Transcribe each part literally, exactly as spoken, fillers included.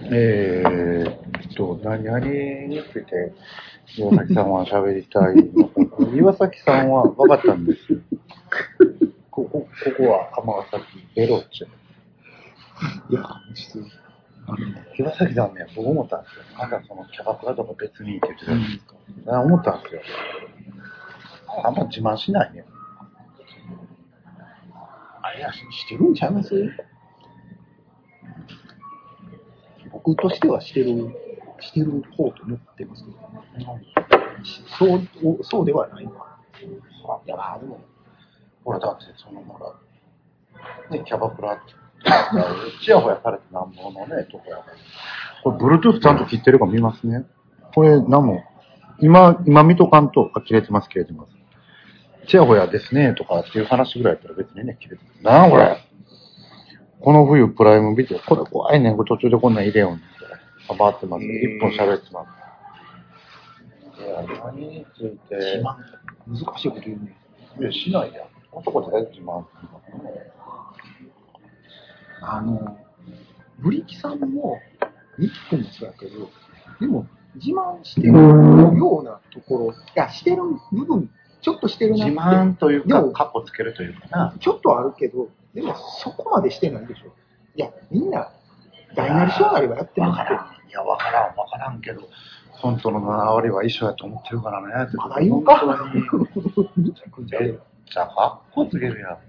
えーっと、何々について岩崎さんは喋りたいのか。岩崎さんは分かったんです。ここ、ここは尼崎ベロッチェ。 いや、実は、 あの、岩崎さんね、僕思ったんですよ。なんかそのキャバクラとか別にって言ってたんですか。うん、思ったんですよ。あんま自慢しないね。 あれやし、してるんちゃいます？僕としてはしてる、してる方と思ってますけど、そう、そうではないのかな。いや、まあでも、 ほら、だってその、ほら、ね、キャバクラって、ちやほやされてなんぼのね、とこやから。これ、Bluetooth ちゃんと切ってるか見ますね。これ、なんも、今、今見とかんと、あ、切れてます、切れてます。ちやほやですね、とかっていう話ぐらいやったら別にね、切れてる。なあ、これ。この冬、プライムビデオ。これ怖いねん。これ途中でこんなん入れようんですよ。回ってます。いっぷん喋ってます。いや、何について。 自慢。難しいこと言うね。 いや、しないやん。男って大体自慢するのね。 あの、ブリキさんも、ミキ君もそうやけど、でも、自慢してるようなところ、いや、してる部分、ちょっとしてるなって。 自慢というか、カッコつけるというかな。 ちょっとあるけど、でもそこまでしてないでしょ。いや、みんな、大なり小なりはやってますけど。 いや、わからん、わからんけど、本当のなな割は一緒やと思ってるからね。 まだ言うかめっちゃカッコつけるやん。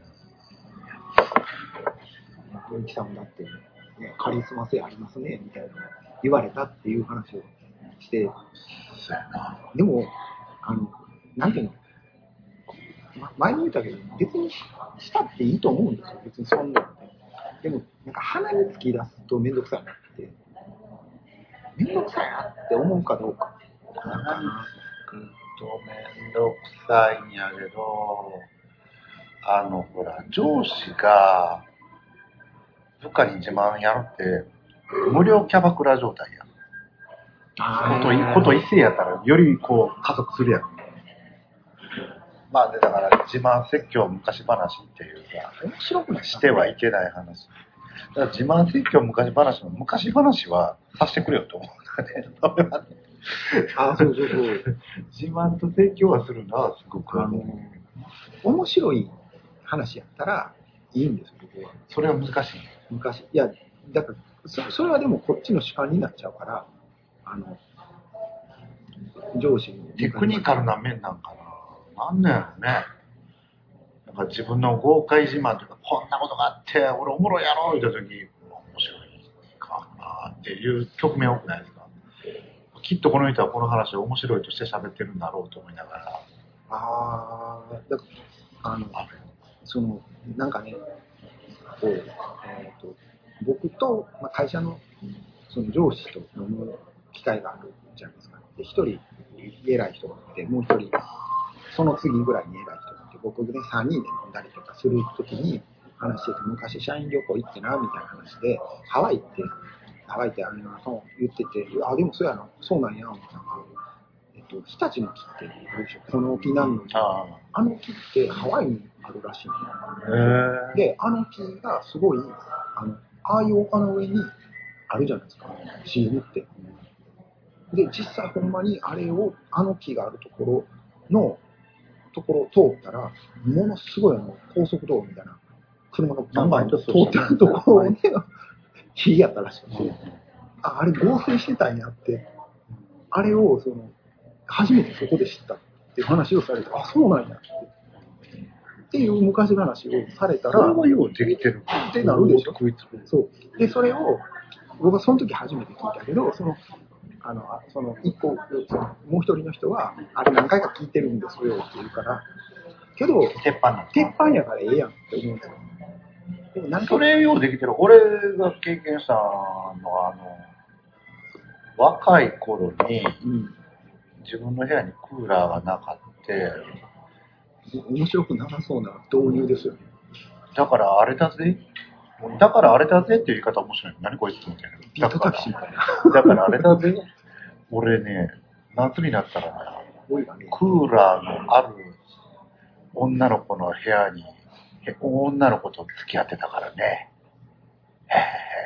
ブリキさんもだって、ね、カリスマ性ありますね、みたいな言われたっていう話をして、でも、あの、なんていうの、ま、前に言ったけど、別にしたっていいと思うんですよ、別にそんなのね。でも、なんか鼻に突き出すとめんどくさいなって、めんどくさいなって思うかどうか。 鼻につくとめんどくさいんやけど、あの、ほら、上司が部下に自慢やるって、無料キャバクラ状態やん。ことい、こと一斉やったら、よりこう、加速するやん。まあで、だから自慢説教昔話っていうか、 面白くないしてはいけない話。だから自慢説教昔話の昔話はさせてくれよと思うんだね。 あ、そうそうそう。 自慢と説教はするのはすごくあの、面白い話やったらいいんですよ、僕は。 それは難しい。 昔。いや、だからそ、それはでもこっちの主観になっちゃうから、あの、上司に。 テクニカルな面なんかな。なんなんやろね。なんか自分の豪快自慢というか、こんなことがあって、俺おもろいやろ言った時に、面白いかなっていう局面多くないですか。きっとこの人はこの話を面白いとして喋ってるんだろうと思いながら。 ああ、だからあの、その、なんかね、こう、えっと、僕と、まあ、会社のその上司と飲む機会があるじゃないですか。で、一人偉い人がいて、もう一人、その次ぐらいに偉い人がいて、僕でさんにんで飲んだりとかするときに話してて、昔社員旅行行ってな、みたいな話で、ハワイって、ハワイってあの、言ってて、あ、でもそうやな、そうなんや、みたいな。えっと、日立の木ってあるでしょ、この木なのに。あ, あの木ってハワイにあるらしいの。で、あの木がすごい、あの、ああいう丘の上にあるじゃないですか、シーエム って。で、実際ほんまにあれを、あの木があるところの、ところを通ったら、ものすごいあの高速道路みたいな、車のバンバン通ってるところで、木やったらしくて、あ、あれ合成してたんやって、あれを、その、初めてそこで知ったっていう話をされて、あ、そうなんやって。っていう昔話をされたら、 それはようできてるってなるでしょ。そう。で、それを、僕はその時初めて聞いたけど、その、あの、その一個、そのもう一人の人は、あれ何回か聞いてるんですよって言うから、けど、 鉄板なん鉄板やからええやんって思うんですよ。 でもなんかそれようできてる。俺が経験したのは、あの、若い頃に、うん、自分の部屋にクーラーがなかって、 面白くなさそうな導入ですよね。 だからあれだぜ。だからあれだぜっていう言い方面白い。何こいつみたいな。 ビートタクシーみたいな。 だからあれだぜ。俺ね、夏になったらな、クーラーのある女の子の部屋に、女の子と付き合ってたからね。へ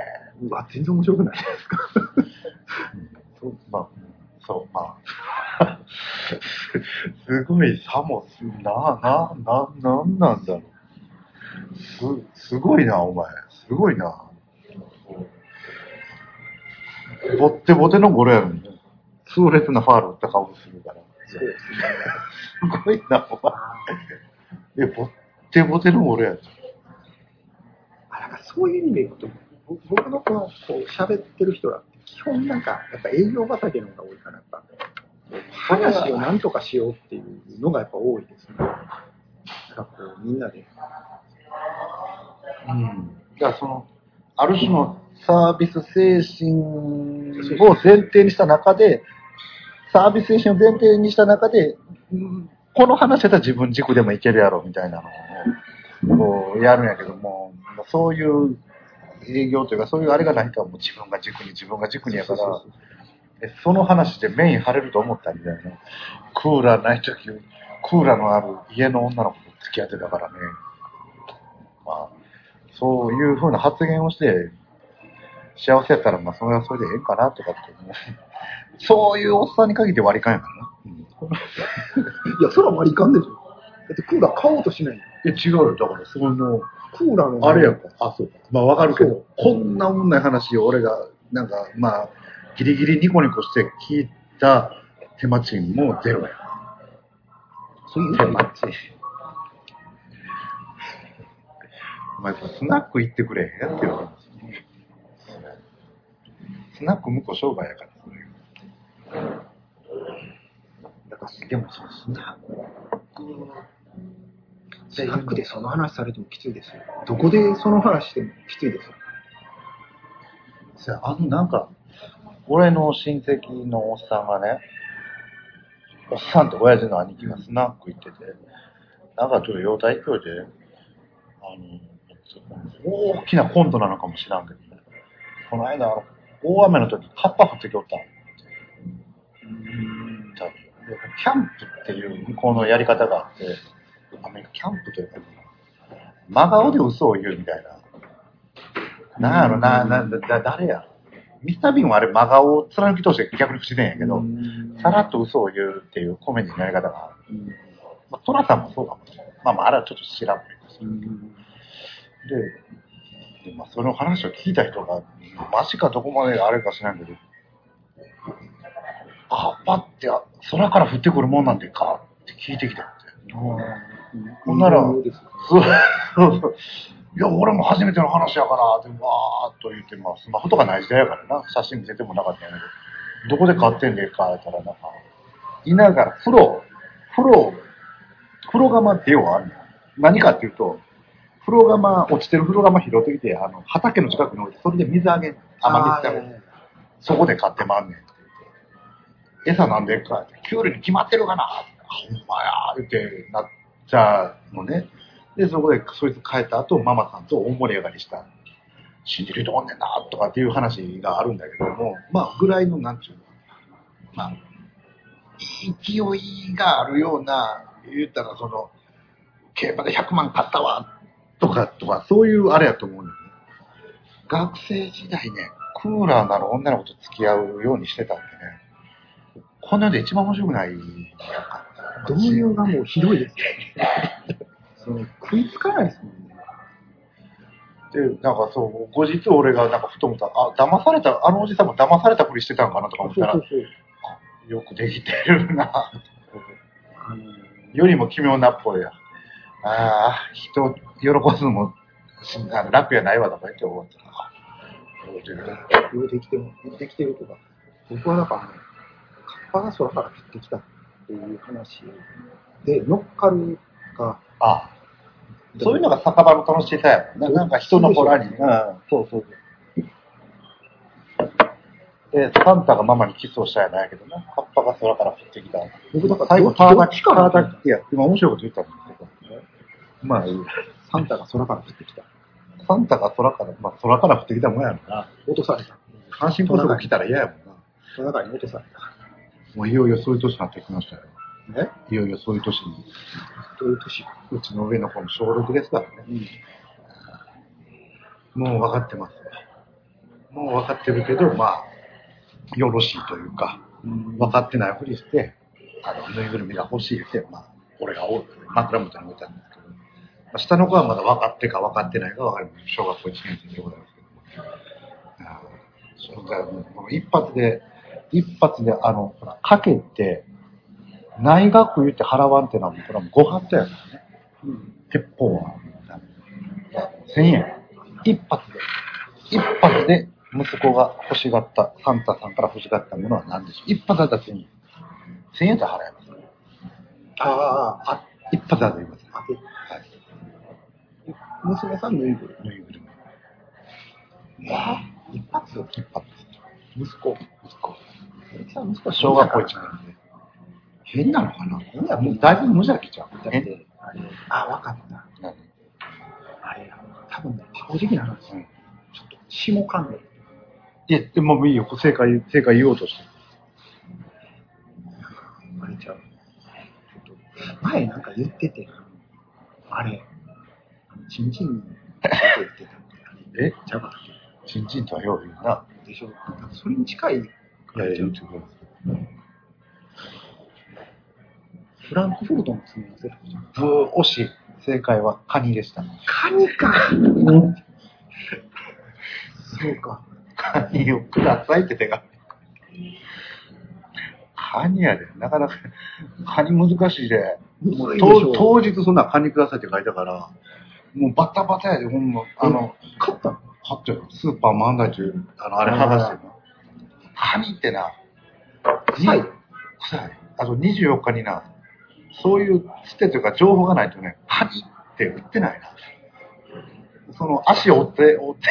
うわ、全然面白くないですか。 そう、まあ、そう、まあ。すごいさもす、な、な、な、なんなんだろう。す、すごいな、お前。すごいな。ボッテボテのゴロやのに、痛烈なファール打った顔するから。 そうですね。 すごいな、お前。え、ボッテボテのゴロやん。 あ、なんかそういう意味でいくと、僕のこの、こう、喋ってる人らって、基本なんか、やっぱ営業畑の方が多いから、やっぱ、話をなんとかしようっていうのがやっぱ多いですね。なんかこう、みんなで。 うん。だからその、ある種のサービス精神を前提にした中で、サービス精神を前提にした中で、この話だったら自分軸でもいけるやろみたいなのをこうやるんやけども、そういう営業というかそういうあれがないからもう自分が軸に自分が軸にやから、その話でメイン張れると思ったみたいな。クーラーないとき、クーラーのある家の女の子と付き合ってたからね。まあ、そういう風な発言をして、幸せやったら、まあ、それはそれでええんかなとかって思う。そういうおっさんに限って割り勘やからな。うん、 いや、そら割り勘でしょ。だってクーラー買おうとしない。いや、違うよ。だから、その、 クーラーの。 あれやんか。あ、そうか。まあ、わかるけど、こんなもんない話を俺が、なんか、まあ、ギリギリニコニコして聞いた手間賃もゼロや。 そういう手間賃。お前、スナック行ってくれへんっていう話。スナック向こう商売やから、それ。だから、でもそのスナック、 スナックでその話されてもきついですよ。どこでその話してもきついですよ。あの、なんか、俺の親戚のおっさんがね、おっさんって親父の兄貴がスナック行ってて、なんかちょっと容体勢いで、あの、大きなコントなのかもしらんけどね、この間、大雨の時、カッパ降ってきおったん。キャンプっていう向こうのやり方があって、アメリカキャンプというか、真顔で嘘を言うみたいな。なんやろな、な、だ、誰や。ミスター・ビーンはあれ真顔を貫き通して逆に不自然やけど、さらっと嘘を言うっていうコメディのやり方がある。まあ、トラさんもそうかもしれない。まあまあ、あれはちょっと知らんけど。で、でまあ、その話を聞いた人が、マジかどこまであれか知らんけど、カッパって空から降ってくるもんなんでかって聞いてきたって。ほんなら、そうそうそう。いや、俺も初めての話やから、ってわーっと言って、まあ、スマホとかない時代やからな、写真見せてもなかったんやけど、どこで買ってんでかって言ったら、なんか、いながら風呂、風呂、風呂釜って要はあるの。何かっていうと、風呂釜、落ちてる風呂釜拾ってきて、あの、畑の近くに置いて、それで水あげ、雨水あげ、そこで買ってまんねんって言って。餌なんでかって、キュウリに決まってるかなって、ほんまやーってなっちゃうのね。で、そこでそいつ帰った後、ママさんと大盛り上がりした。信じる人おんねんなとかっていう話があるんだけども、まあ、ぐらいの、なんちゅうの、まあ、勢いがあるような、言ったらその、競馬でひゃくまん買ったわ、とか、とか、そういうあれやと思うんだよね。学生時代ね、クーラーなる女の子と付き合うようにしてたんでね、こんなので一番面白くないやんか。 導入がもうひどいですね。その食いつかないですもんね。 で、なんかそう、後日俺がなんかふと思ったら、あ、騙された、あのおじさんも騙されたふりしてたんかなとか思ったら、そうそうそう、よくできてるな、あのよりも奇妙なっぽいや。ああ、人喜すのもあの楽やないわとか言って思ったら、 ようできてる、できてるとか、僕はなんか、カッパが空から降ってきたっていう話で乗っかるか、 ああ、そういうのが酒場の楽しさやもんな。なんか人の子らに、うん、そうそうそう。で、サンタがママにキスをしたやないけどな、カッパが空から降ってきた。 僕だから最後、パーダキ、パーダキ、いや、今面白いこと言ったんですけど、まあいい。 サンタが空から降ってきた。 サンタが空から、まあ空から降ってきたもんやろな。 落とされた。 阪神高速来たら嫌やもんな。 トナカイに落とされた。 もういよいよそういう年になってきましたよ。 えいよいよそういう年に。 どういう年？ うちの上の子も小ろくですからね。うん、もう分かってますわ。 もう分かってるけど、まあ、よろしいというか、分かってないふりして、あの、ぬいぐるみが欲しいって、まあ、俺が枕元に置いたんですけど、まあ、下の子はまだ分かってか分かってないか分かります。小学校いちねん生でございますけど。あそれもう一発で、一発で、あの、ほら、かけて、内学言って払わんってのは、これはもうご発やからね。うん、鉄砲は。せんえん。一発で。一発で息子が欲しがった、サンタさんから欲しがったものは何でしょう。一発だったらせんえん。せんえんで払えます。 ああ、あ、 一発当たります。 はい。娘さんぬいぐるみ。 ぬいぐるみ。 あ一発一発。 息子。 息子。 息子小学校いちねん生。変なのかな。変なもうだいぶ無邪気じゃん。 だってあれ、あ、わかった。何？あれ、多分ね、正直な話、うん、ちょっと下関連。 いや、でもいいよ。正解、正解言おうとして。 あれちゃう。ちょっと前なんか言ってて、あれ、チンチンに言ってた。 え？ ちゃうか。 チンチンとはよう言うな。 でしょ。それに近い。いやいや、言ってくれる。 フランクフルトの詰め合わせ。 ブー、惜しい。正解はカニでした。 カニか。うん、そうか。 カニをくださいって手紙。カニやで、なかなか、カニ難しいで。 むずいでしょ。当日そんなカニくださいって書いたから、もうバタバタやで、ほんま、あの、 買ったの？ 買ったよ。スーパー万代中、あの、あれ剥がしてるの。カニってな、 臭い。 臭い。あとにじゅうよっかにな、そういうつてというか情報がないとね、カニって売ってないな。その足を折って、折って、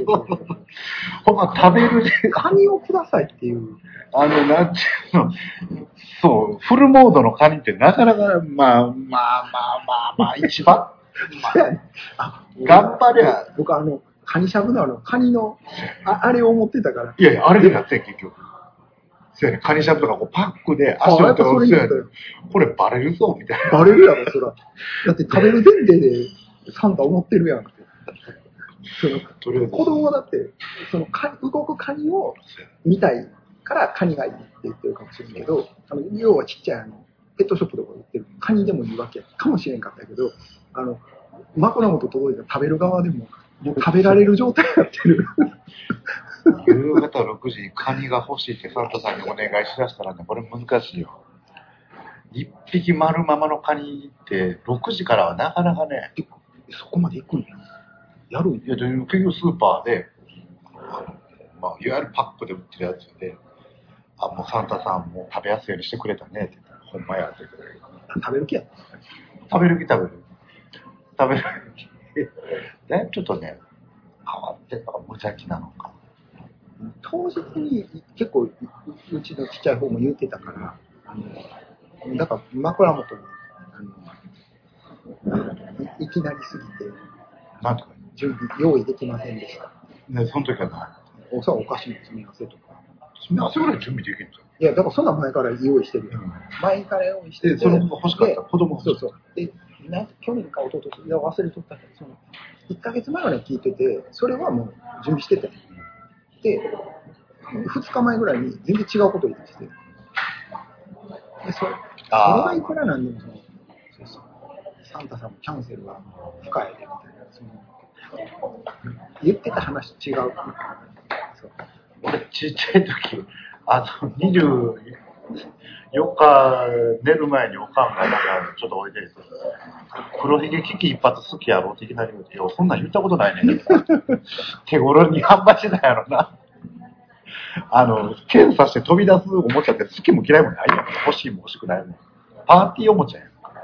ほんま食べるで。 カニをくださいっていう。 あの、なんていうの、そう、フルモードのカニってなかなか、まあまあまあまあまあ、一番、まあ、頑張りゃ。 僕あの、カニしゃぶのあの、カニの、あ, あれを思ってたから。 いやいや、あれでやってん、結局。そうやね、カニしゃぶとかこうパックで足を折って、これバレるぞ、みたいな。 バレるやろ、そら。だって食べる前提でサンタ思ってるやんって。そのとりあえず子供はだって、そのカ動くカニを見たいからカニがいいって言ってるかもしれんけど、あの要はちっちゃいあのペットショップとか売ってるカニでもいいわけかもしれんかったけど、あの枕元届いた食べる側でももう食べられる状態になってる。 夕方ろくじにカニが欲しいってサンタさんにお願いしだしたらね、これ難しいよ。一匹丸ままのカニってろくじからはなかなかね。 そこまで行くんや。やるんや。いや、結局スーパーで、あのまあ、いわゆるパックで売ってるやつで、あ、もうサンタさんも食べやすいようにしてくれたねって言ったら、ほんまやってくれる。 食べる気や。 食べる気食べる。食べる気。だいぶちょっとね、変わってるのか無邪気なのか。 当日に結構うちのちっちゃい方も言ってたから、あのだから枕元にあの い, いきなりすぎて、 なんとか準備用意できませんでした。 ね、その時はない。 おさお菓子の詰め合わせとか。 詰め合わせぐらい準備できるんですよ。 いや、だからそんな前から用意してるよ、うん。前から用意してて、 その子が欲しかった子供がそうそう。で、な去年か一昨年、いや忘れとったけど、そのいっかげつまえまで聞いてて、それはもう準備してて。で、ふつかまえぐらいに全然違うこと言ってて。で、そそれがいくらなんでもその、そうそう、サンタさんもキャンセルは深いでみたいな、その言ってた話違う。そう俺ちっちゃい時、あのにじゅうよっか寝る前におかんがなんかちょっと置いてると、黒ひげ危機一発好きやろっていきなり言うて、いやそんなん言ったことないねんけど手頃に販売してたやろな。あの検査して飛び出すおもちゃって好きも嫌いもないやん。欲しいも欲しくないもん。パーティーおもちゃやん。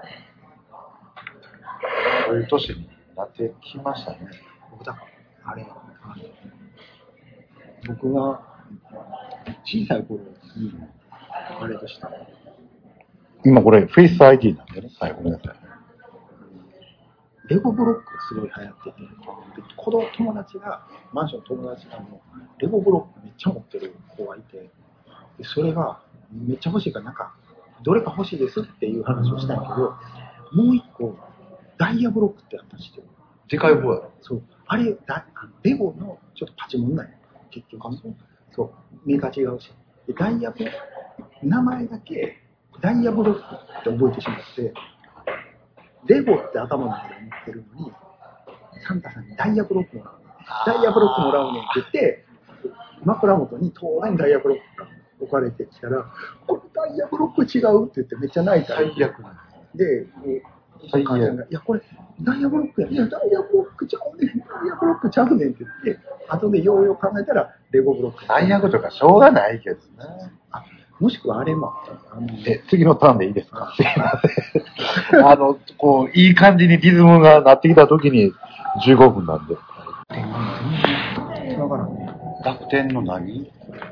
そういう年になってきましたね。 僕だからあれ、あの僕が小さい頃にあれでした。 今これフェイス アイディー なんでね。はい、ごめんなさい。 レゴブロックがすごい流行ってて、子供友達がマンションの友達がもうレゴブロックめっちゃ持ってる子がいて、でそれがめっちゃ欲しいからなんかどれか欲しいですっていう話をしたんやけど、もう一個ダイヤブロックってあったんですよ。 でかい方やろ。 そう。あれ、だあのレゴのちょっとパチモンなんや。結局。そう。メーカー違うし。でダイヤブロック、名前だけダイヤブロックって覚えてしまって、レゴって頭の中で思ってるのに、サンタさんにダイヤブロックもらうねん。ダイヤブロックもらうねんって言って、枕元に当然ダイヤブロックが置かれてきたら、これダイヤブロック違うって言ってめっちゃ泣いたら。 最悪なの。 で、お母ちゃんが、いや、これダイヤブロックや。いや、ダイヤブロックちゃうねん。ダイヤブロックちゃうねんって言って、後でようよう考えたら、レゴブロック。 最悪とかしょうがないけどね。 あ、もしくはあれもあったあのえ、次のターンでいいですか？すいません。あの、こう、いい感じにリズムがなってきたときにじゅうごふんなんで。 わからんね。 楽天の何？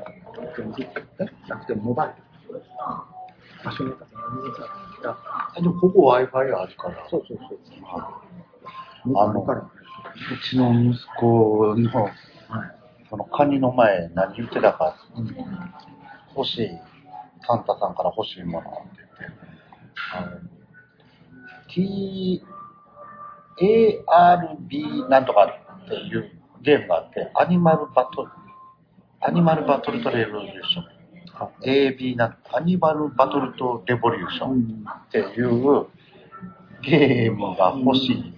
楽天モバイル。場所によってはでもここ Wi-Fi あるから。 そうそうそう。 あの、うちの息子の、はい、そのカニの前何言ってたか、うん、欲しい、サンタさんから欲しいものって言って、あの、ティーエーアールビー なんとかっていうゲームがあって、アニマルバトル、アニマルバトルとレボリューション。エービー なんアニマルバトルとレボリューションっていうゲームが欲しい。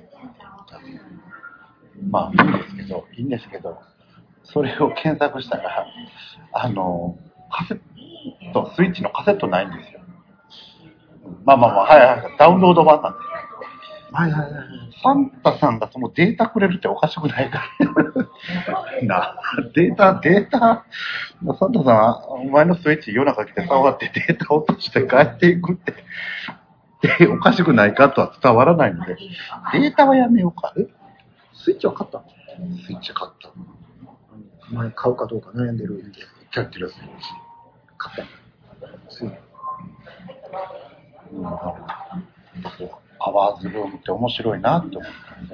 まあいいんですけど、いいんですけど、それを検索したら、あの、カセット、スイッチのカセットないんですよ。まあまあまあ、はいはい、ダウンロード版なんですよ。 はいはいはい。 サンタさんがそのデータくれるっておかしくないかな。データ、データ、サンタさん、お前のスイッチ夜中来て触ってデータ落として帰っていくって、でおかしくないかとは伝わらないので、データはやめようか。 えスイッチは買ったの？ スイッチ買った。 前買うかどうか悩んでる。 キャッチレス。 買ったの？スイッチ。 うん、アワーズルームって面白いなって思った。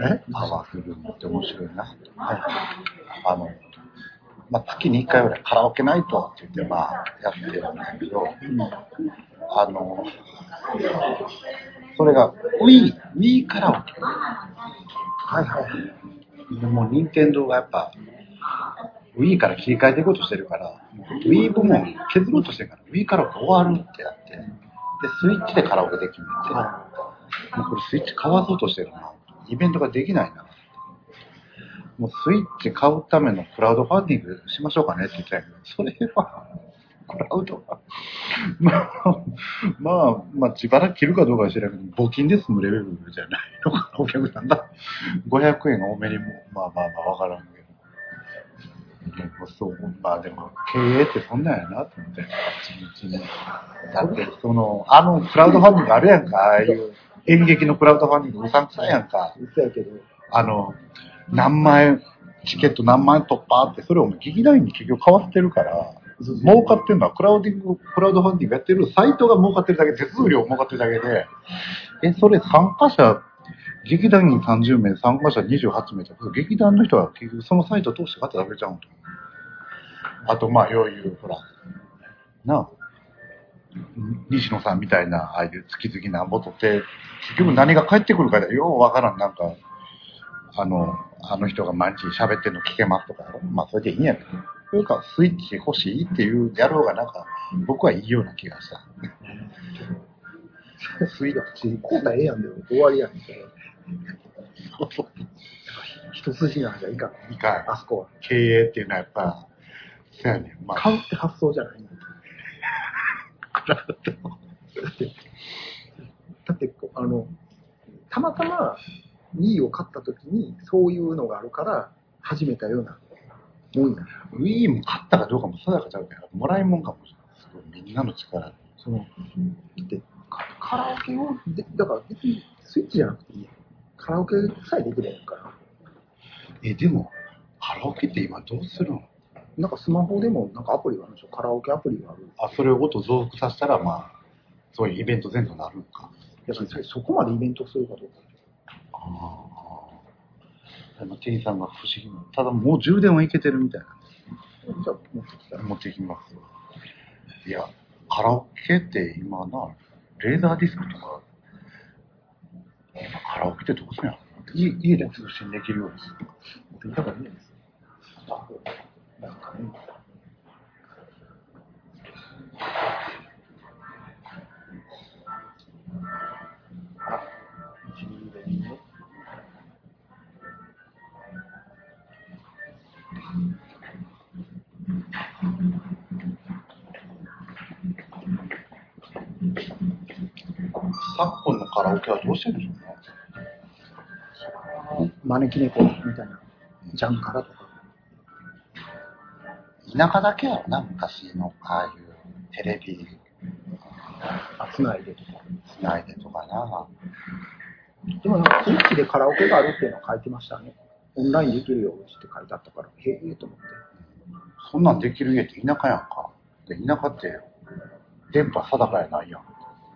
え？アワーズルームって面白いなって。はい。あの、まあ、月にいっかいぐらいカラオケナイトって言って、まあ、やってるんだけど、うん、あの、それが Wii、Wii カラオケ。はいはい。でも、任天堂がやっぱ、Wii から切り替えていこうとしてるから、Wii 部門削ろうとしてるから、Wii カラオケ終わるってやって、で、スイッチでカラオケできるんで、もうこれスイッチ買わそうとしてるな。イベントができないな。もうスイッチ買うためのクラウドファンディングしましょうかねって言ったんやけど、それは、クラウドは、まあ、まあ、まあ、自腹切るかどうかは知らないけど、募金で済むレベルじゃないのかな、お客さんが。ごひゃくえん多めにも、まあまあまあ、わからんけど。でもそう、まあでも、経営ってそんなんやなと思って、一日に。だって、その、あの、クラウドファンディングあるやんか、ああいう演劇のクラウドファンディングうさんくさいやんか。 そうやけど。 あの、何万円、チケット何万円突破って、それを劇団員に結局買わせてるから、儲かってるのはクラウディング、クラウドファンディングやってるサイトが儲かってるだけ、手数料儲かってるだけで、え、それ参加者、劇団員さんじゅうめい、参加者にじゅうはちめいと、劇団の人は結局そのサイトを通して買って食べちゃうんと。あと、まあ、よういう、ほら、なあ、西野さんみたいな、ああいう月々な元って、結局何が返ってくるかで、ようわからん、なんか、あの、あの人が毎日喋ってるの聞けますとか、まあそれでいいんやけど、というかスイッチ欲しいっていうやろうがなんか、僕はいいような気がした。 スイッチ、こうたらええやんで終わりやん。一筋縄じゃいかん。 いかん。 あそこは。 経営っていうのはやっぱ、そうやねん。 まあ、買うって発想じゃないんだ。だって、だって、あの、たまたま、Wii を買った時にそういうのがあるから始めたようなもんや。 Wii も買ったかどうかも定かちゃうけど、もらいもんかもしれない。すごいみんなの力。 その、だってカラオケをで、だから別にスイッチじゃなくていいやん。カラオケさえできればから。 え、でも、カラオケって今どうするの？ なんかスマホでもなんかアプリがあるんでしょ？カラオケアプリがある。 あ、それを音増幅させたら、まあ、そういうイベント全部なるのか。 やっぱりそこまでイベントするかどうか。 ああ。店員さんが不思議な。ただもう充電はいけてるみたいなんです。 じゃあ持ってきたら。 持ってきます。いや、カラオケって今な、レーザーディスクとか、今カラオケってどうすんやろ？ 家家で通信できるようです。 だからね、あ、なんかね。充電ね。 昨今のカラオケはどうしてるんでしょうね。 招き猫みたいな、ジャンカラとか。 田舎だけやろな、昔のああいうテレビつないでとか。 つないでとかな。 でもなんか、地域でカラオケがあるっていうのは書いてましたね。オンラインできるよって書いてあったから、へえと思って。 そんなんできる家って田舎やんか。で田舎って電波定かやないやん。うん、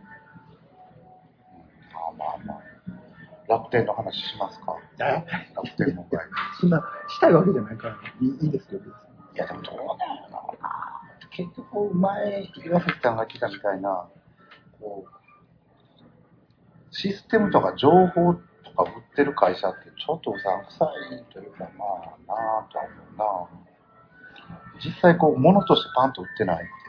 まあまあまあ。楽天の話しますか。 え楽天問題。 そんな、したいわけじゃないから、いいいいですよ、別に。 いやでもどうなんやろうな。結局前岩崎さんが聞いたみたいな、こうシステムとか情報とか売ってる会社ってちょっとうさんくさいというか、まあなぁとは思うな。実際こう物としてパンと売ってないっていう。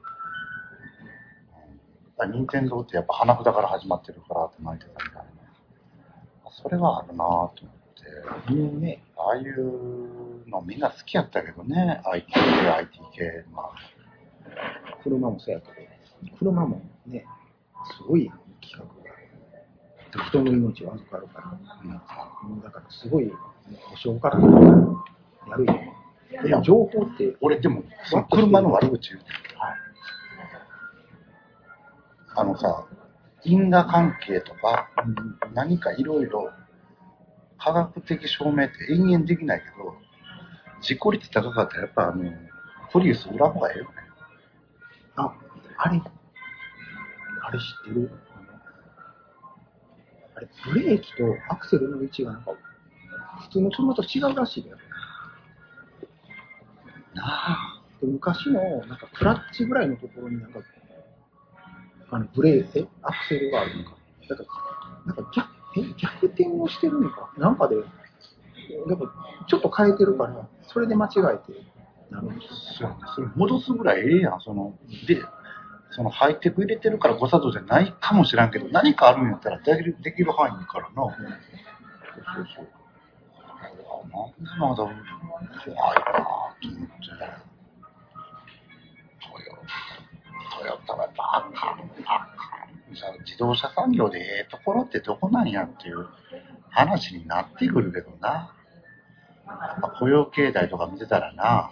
任天堂ってやっぱ花札から始まってるからって泣いてたみたいな。それはあるなぁと思って。 うんね、 ああいうのみんな好きやったけどね、アイティー 系、アイティー 系。まあ、 車もそうやけど、車もね、すごい企画が。人の命を預かるから、うん、だからすごい保証からやるよ。いや、情報って、 俺でも、その車の悪口言うてる。 はい、 あのさ、因果関係とか、何かいろいろ科学的証明って延々できないけど、事故率高かったらやっぱあの、プリウス裏方がええよね。 あ、あれ、あれ知ってる？あれ、ブレーキとアクセルの位置がなんか、普通の車と違うらしいよ。 なあ。 で昔のなんかクラッチぐらいのところになんか、あのブレーキ、アクセルがあるのか。だからなんか逆、え逆転をしてるのか。なんかで、やっぱちょっと変えてるから、それで間違えてなるんですよ。 そうやね。それ戻すぐらいええやん。その、で、そのハイテク入れてるから誤作動じゃないかもしらんけど、何かあるんやったらできる、できる範囲からな。うん、そうそうそう。なんでまだ怖いなぁと思って。トヨトヨタはやっぱあかん、あかん。自動車産業でええところってどこなんやっていう話になってくるけどな。やっぱ雇用形態とか見てたらな。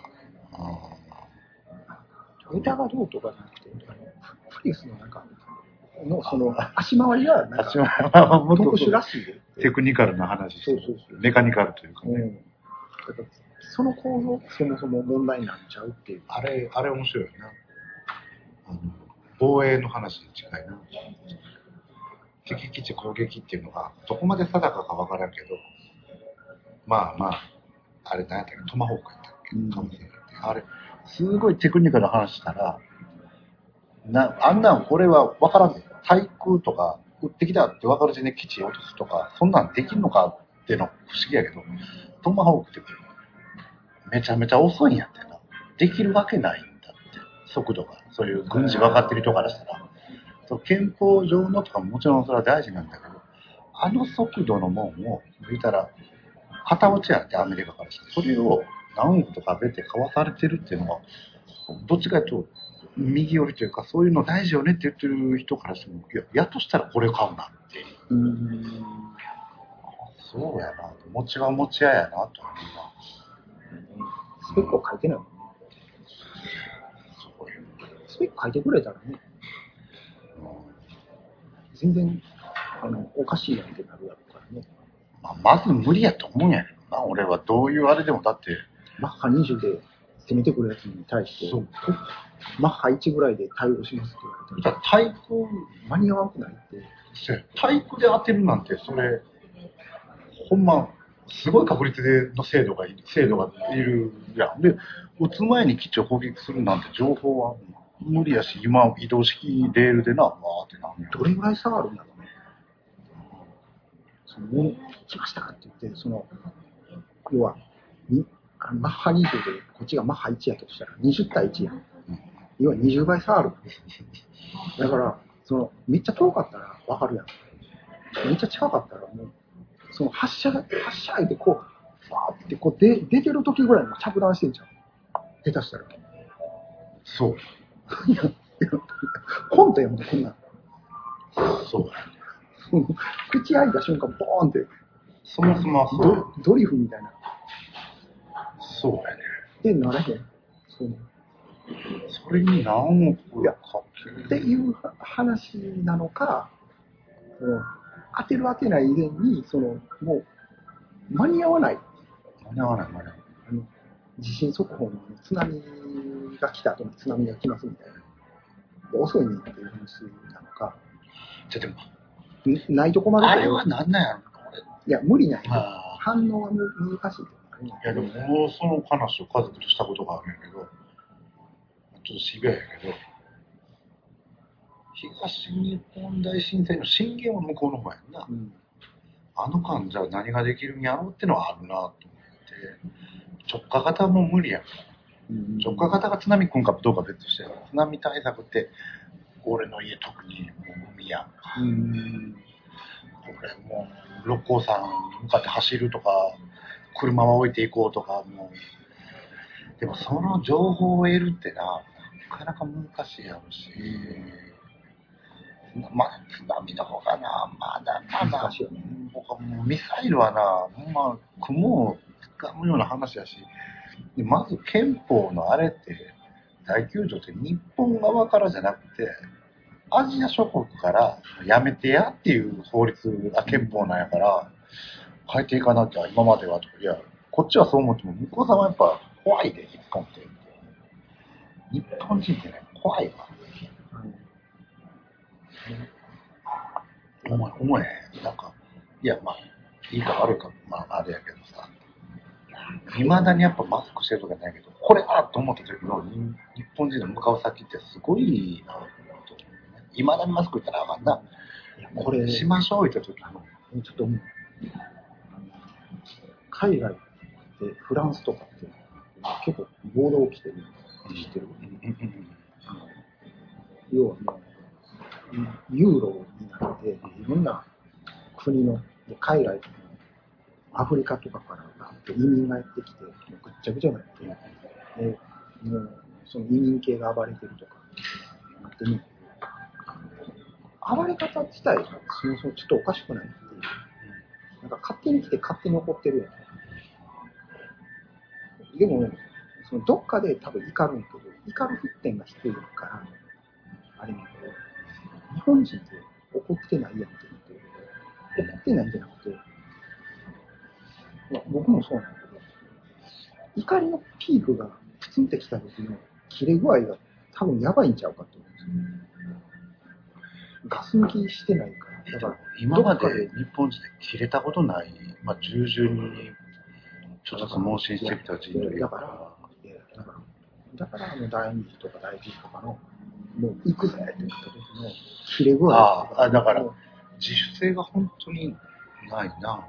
トヨタがどうとかじゃなくて、プリウスのなんか、のその足回りがなんか特殊らしいで。 テクニカルな話してる。 そうそうそう。 メカニカルというかね。うん、 だからその構造そもそも問題になっちゃうっていう。 あれ、あれ面白いよな。あの防衛の話に近いな。敵基地攻撃っていうのがどこまで定かかわからんけど、まあまあ、あれ何やったっけ、トマホークやったっけ、うん、かもしれない。あれ、すごいテクニカルな話したら、なあんなん俺はわからんねん。対空とか、撃ってきたって分かるうちに基地落とすとか、そんなんできんのかっていうの不思議やけど、トマホークってめちゃめちゃ遅いんやってな。できるわけないんだって、速度が。そういう軍事分かってる人からしたら。憲法上のとかももちろんそれは大事なんだけど、あの速度のもんを、言ったら、片落ちやってアメリカからしたら、それを何億とか出て買わされてるっていうのは、どっちかというと、右寄りというか、そういうの大事よねって言ってる人からしても、いや、やっとしたらこれ買うなっていう。うーん、そうやな、持ちは持ち屋やなと思うな。 スペックを書いてないもんね。そういうスペック書いてくれたらね、全然あのおかしいなってなるやろからね。 まあ、まず無理やと思うんやけどな、俺は。どういうあれでも、だって。 マッハにじゅうで攻めてくるやつに対して、そうマッハいちぐらいで対応しますって言われたら、 対空、 間に合わなくないって。 対空で当てるなんて、それ、ほんま、すごい確率での精度がいる、精度がいるやん。で、撃つ前に基地を攻撃するなんて情報は無理やし、今、移動式レールでな、わーってなんや。 どれぐらい差があるんだろうね。 そのもの来ましたかって言って、その、要は、にあのマッハにじゅうで、こっちがマッハいちやとしたら、にじゅう対いちやん。要はにじゅうばい差ある。だから、その、めっちゃ遠かったらわかるやん。めっちゃ近かったら、もう、その発射、発射ってこう、ファーってこう出出てる時ぐらいに着弾してんじゃん。下手したら。 そう。 いや、いや、コントやもん、こんなん。 そう。 口開いた瞬間、ボーンって。 そもそもそうドドリフみたいな。 そうやね。 で、ならへん。そのそれに何億かっていう話なのか、その当てる当てない以前に、そのもう間に合わない。 間に合わない、間に合わない。 あの地震速報の津波が来た後に津波が来ますみたいな。で遅いねっていう話なのか。 じゃでも、 ないと困るけど。 あれはなんなんやろな、俺。 いや、無理ない。 あ反応は難しい。 いや、でも、もうその話を家族としたことがあるんやけど、ちょっとシビアやけど、東日本大震災の震源は向こうの方やんな。うん、あの間じゃあ何ができるんやろうってのはあるなと思って、直下型も無理やん。うん、直下型が津波来んかどうか別として、津波対策って、俺の家特にもう海やんか。うん、俺もう六甲山に向かって走るとか、車は置いていこうとか、もう、でもその情報を得るってな、なかなか難しいやろし、まあ、津波の方がな、まだまだ、難しいよね、僕はもうミサイルはな、ほんま、雲を掴むような話やし、でまず憲法のあれって、大救助って日本側からじゃなくて、アジア諸国からやめてやっていう法律が憲法なんやから、変えていかなきゃ、今まではとか、いや、こっちはそう思っても、向こうさんはやっぱ怖いで、日本って。日本人ってね、怖いわ。思え、思えへん。なんか、いや、まあ、いいか悪いか、まあ、あれやけどさ。未だにやっぱマスクしてるとかないけど、これだと思った時の日本人の向かう先ってすごいなと思うね。未だにマスク言ったらあかんな。いや、これ、しましょう言った時の。 ちょっと、海外でフランスとかって結構暴動起きてるの知ってる、うんうんうん、要はもうユーロになっていろんな国の海外とかアフリカとかから移民がやってきてもうぐっちゃぐちゃになってでもうその移民系が暴れてるとかなってね、暴れ方自体がそもそもちょっとおかしくないっていう、なんか勝手に来て勝手に怒ってるやん。でも、そのどっかで多分怒るんけど、怒る沸点が低いから、あれなんだけど、日本人って怒ってないやんって言って、怒ってないんじゃなくて、まあ、僕もそうなんだけど、怒りのピークがプツンってきた時の切れ具合が多分やばいんちゃうかと思うんですよ。ガス抜きしてないから。だから今まで日本人で切れたことない、まあ、従順にちょっと盲信してきた人類だから、だから、だからあの第二次とか第一次とかの、もう行くぜって言った時の切れ具合ああ、だから自主性が本当にないな。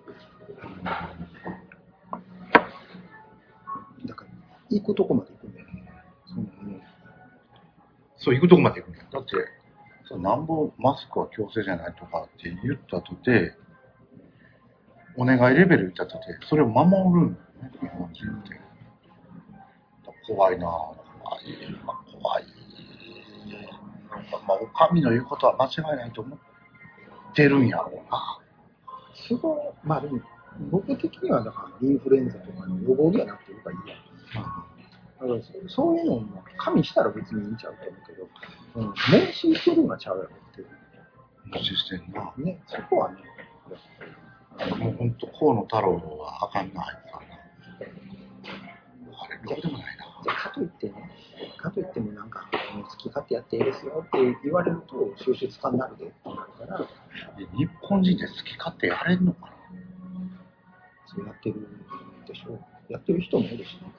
だから行くとこまで行くんだよね。そう、ね、 そう、行くとこまで行くんだよ。だって、そうなんぼマスクは強制じゃないとかって言ったとて、お願いレベル言ったとて、それを守るんだよね、日本人って。怖いなぁ、怖い、まあ、怖い。まあ、お上の言うことは間違いないと思ってるんやろうな。 すごい、まあでも、僕的にはだからインフルエンザとかの予防にはなってるからいいや。うん、だからそういうのも加味したら別にいいんちゃうと思うけど、うん、免震してるのはちゃうやろっていう。 無視してんな。 ね、そこはね。 もうほんと河野太郎はあかんな、あいつはな。あれ、どうでもないな。 じゃかといってね、かといってもなんか、好き勝手やっていいですよって言われると収集つかになるでってなるから。 日本人って好き勝手やれんのかな。 そうやってるでしょ。やってる人もいるしね。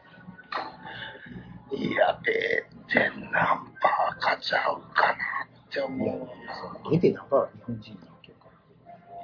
いや、れいてん何パーかちゃうかなって思う。 れいてん何パーは日本人なわけよから。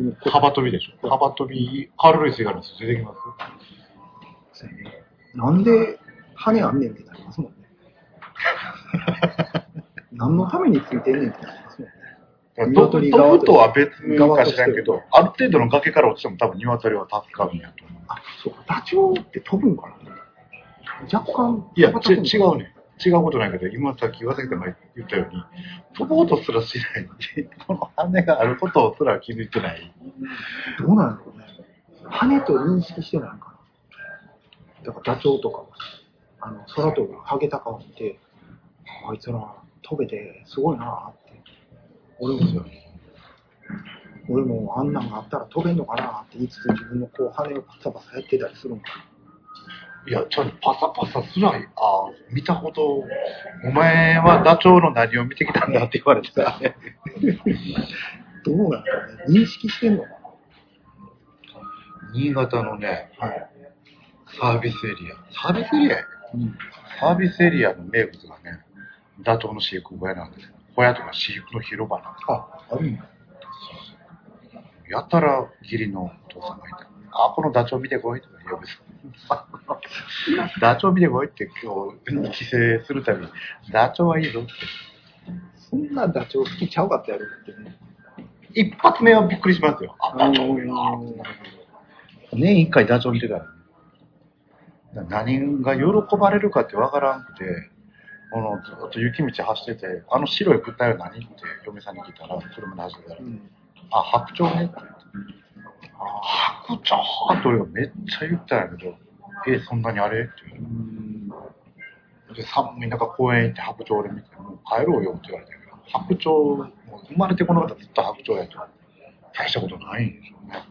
幅跳びでしょ。幅跳び、カール・ルイス以外の人出てきます？ そうやね。なんで羽あんねんってなりますもんね。何のためについてんねんってなりますもんね。 鶏飛ぶとは別か知らんけど、ある程度の崖から落ちても多分鶏は助かるんやと思う。 あ、そうか。ダチョウって飛ぶんかな？若干。 いや、ち違うね。違うことないけど、今さっき岩崎さんが言ったように、飛ぼうとすらしない。この羽があることすら気づいてない。 どうなんだろうね。羽と認識してないのかな。だからダチョウとか、あの空飛ぶハゲタカを見て、あいつら飛べてすごいなって。俺も、俺もあんなんがあったら飛べんのかなって言いつつ自分のこう羽をパサパサやってたりするのかな。 いや、ちょっとパサパサすら、ああ、見たこと、お前はダチョウの何を見てきたんだって言われてた。 どうなんだろうね。認識してんのかな。 新潟のね、 はい、 サービスエリア。サービスエリア、うん、サービスエリアの名物がね、ダチョウの飼育小屋なんですよ。小屋とか飼育の広場なんです。 あ、あるんだ。 やたら義理のお父さんがいた。あ、このダチョウ見てこいとか呼ぶ。ダチョウ見てこいって今日帰省するたびに、ダチョウはいいぞって。 そんなダチョウ好きちゃうかったやろってね。 一発目はびっくりしますよ。あ、ダチョウやな。年一回ダチョウ見てたら。何が喜ばれるかってわからんくて、このずっと雪道走ってて、あの白い物体は何って嫁さんに聞いたら、車で走ってたら、うん、あ、白鳥ねって言って。あ、白鳥って俺がめっちゃ言ったんやけど、え、そんなにあれって言われて。で、寒い中公園行って白鳥俺見て、もう帰ろうよって言われたけど、白鳥、もう生まれてこの方ずっと白鳥やと。大したことないんでしょうね。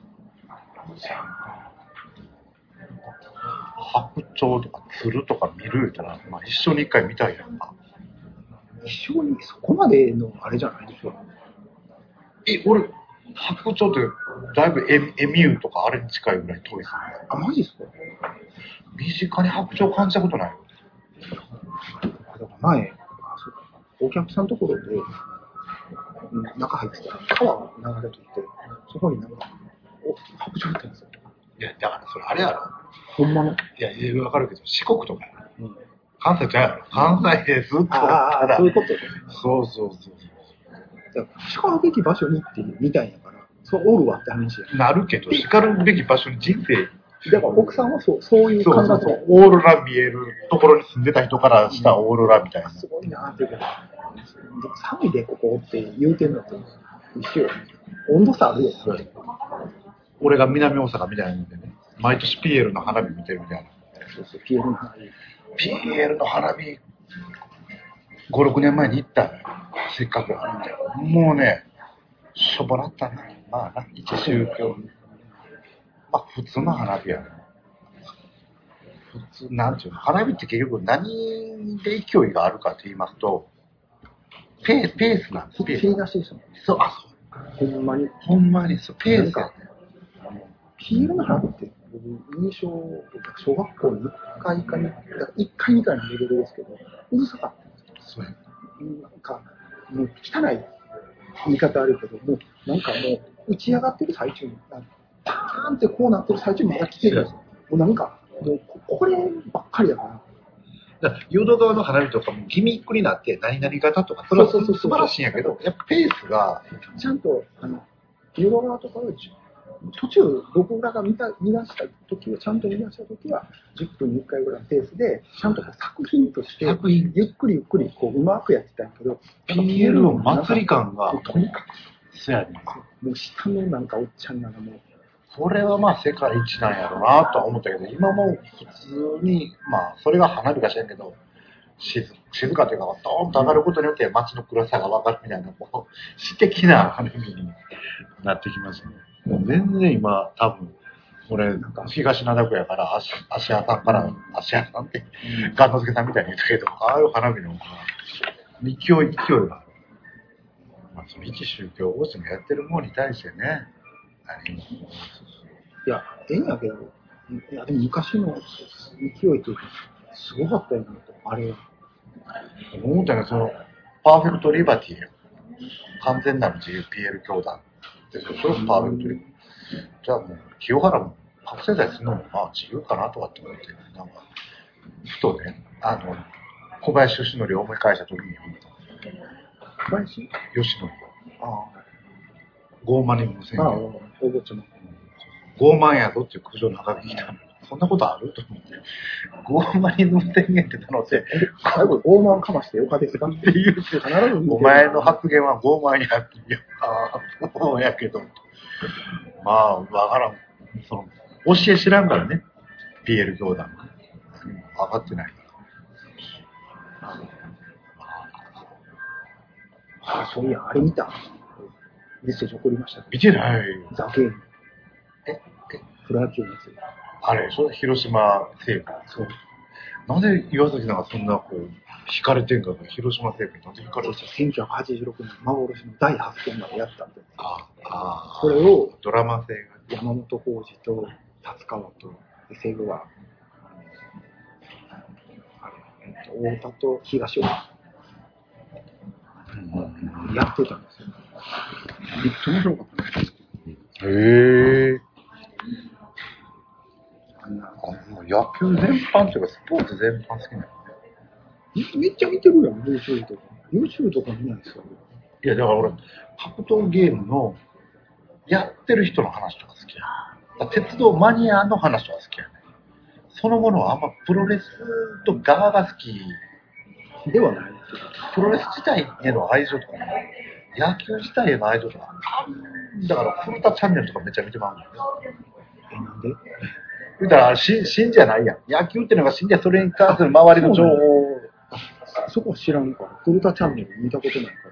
白鳥とか鶴とか見る言うたら、まあ一生に一回見たいやんか。 一生にそこまでのあれじゃないでしょう。 え、俺、白鳥ってだいぶエミ、エミューとかあれに近いぐらい遠いですね。 あ、マジっすか？ 身近に白鳥感じたことないよ。 だから前、お客さんのところで、中入ってたら川が流れていて、そこになんか、お白鳥ってんですよ。 いや、だからそれあれやろ。 ほんまの？ いや、いや、わかるけど、四国とかやろ。うん、関西ちゃうやろ。関西でずっと。 ああ、そういうことね。 そうそうそう。 叱るべき場所にってみたいんやから、そうおるわって話や。 なるけど、叱るべき場所に人生。 だから奥さんはそう、そういう感覚。 そうそうそう。オーロラ見えるところに住んでた人からしたオーロラみたいな。うん、 すごいなっていうか、寒いでここって言うてんのと一緒。温度差あるよ。 俺が南大阪みたいなのでね、毎年ピエールの花火見てるみたいな。 そうそう、ピエールの花火。 ピエールの花火、ご、ろくねんまえに行ったのよ。せっかくあって。もうね、しょぼらったな。まあな、一宗教。まあ普通の花火やね。普通、なんていうの、花火って結局何で勢いがあるかと言いますと、ペース、ペースなんです。 ペース。振り出しですもん。 そう、あ、そう。 ほんまに。 ほんまに、そう、ペースやね。 ピエールの花火って、僕、印象、小学校にいっかいかに、いっかいにかいのレベルですけど、うるさかったんですよ。そうや。なんか、もう汚い言い方あるけど、もうなんかもう打ち上がってる最中に、パーンってこうなってる最中にまだ来てるんですよ。もうなんか、もうこればっかりだから。 だから淀川の花火とかもギミックになって何々型とか、それは素晴らしいんやけど、やっぱペースが、 ちゃんと、あの、淀川とかは、途中、僕らが見た見出した時は、ちゃんと見出した時は、じゅっぷんにいっかいぐらいのペースで、ちゃんとこう作品として、 作品ゆっくりゆっくりこううまくやってたんやけど、 ピーエル の祭り感が、 とにかく、 そうやね。 もう下のなんかおっちゃんならもう、 それはまあ世界一なんやろうなとは思ったけど、今も普通に、まあそれが花火かしらんけど、静静かというか、ドーンと上がることによって街の暗さが分かるみたいな、こう、詩的な花火になってきましたね。もう全然今、多分、俺、東灘区やから、足足屋さんから、足屋さんって、ガンノスケさんみたいに言ったけど、ああいう花火の、勢い、勢いがある。まあ、その一宗教王子がやってるものに対してね、何も。 いや、ええんやけど、いや、でも昔の勢いってすごかったよなと、あれは。 思ったよね、その、パーフェクトリバティよ。完全なる自由 ピーエル 教団。 でしょ、食べると。じゃあもう、清原も覚醒剤するのもまあ自由かなとかって思って、なんか、ふとね、あの、小林義則を思い返した時に、 小林義則。 ああ。 傲慢に無線ああ、大坊ちゃま。 傲慢やぞっていう苦情の中で来たの。そんなことあると思って。傲慢に無宣言ってたのって、 最後、傲慢かましてよかですかって言うて、必ずお前の発言は傲慢やって言う。ああ、そうやけど。まあ、わからん。その、教え知らんからね。ピエール 教団が。分かってないから。 ああ、そういや、あれ見た。メッセージ送りました。 見てないよ。 ザケーム。 え、え、 プロ野球のやつ。 あれでしょ広島西武。 そう。 なんで岩崎さんがそんなこう、惹かれてんかと、広島西武になんで惹かれてんか。 せんきゅうひゃくはちじゅうろくねん幻のだいはち戦までやったんですよ。 ああ。 それを、 ドラマ性が。 山本浩二と達川と、西武は、あれ、えっと、太田と東岡、うん、やってたんですよ。めっちゃ面白かったんですへえ。 あんな野球全般っていうかスポーツ全般好きなのね。 めっちゃ見てるやん、YouTube とか。YouTube とか見ないですよ。 いや、だから俺、格闘ゲームのやってる人の話とか好きや。鉄道マニアの話とか好きやね。そのものはあんまプロレスと側が好きではないですよ。 プロレス自体への愛情とかね、野球自体への愛情とか、だから古田チャンネルとかめっちゃ見てまうんだよね。 え、なんで？ だからし信じゃないやん。野球っていうのが信じや、それに関する周りの情報を。 そこは知らんから。古田チャンネル見たことないから。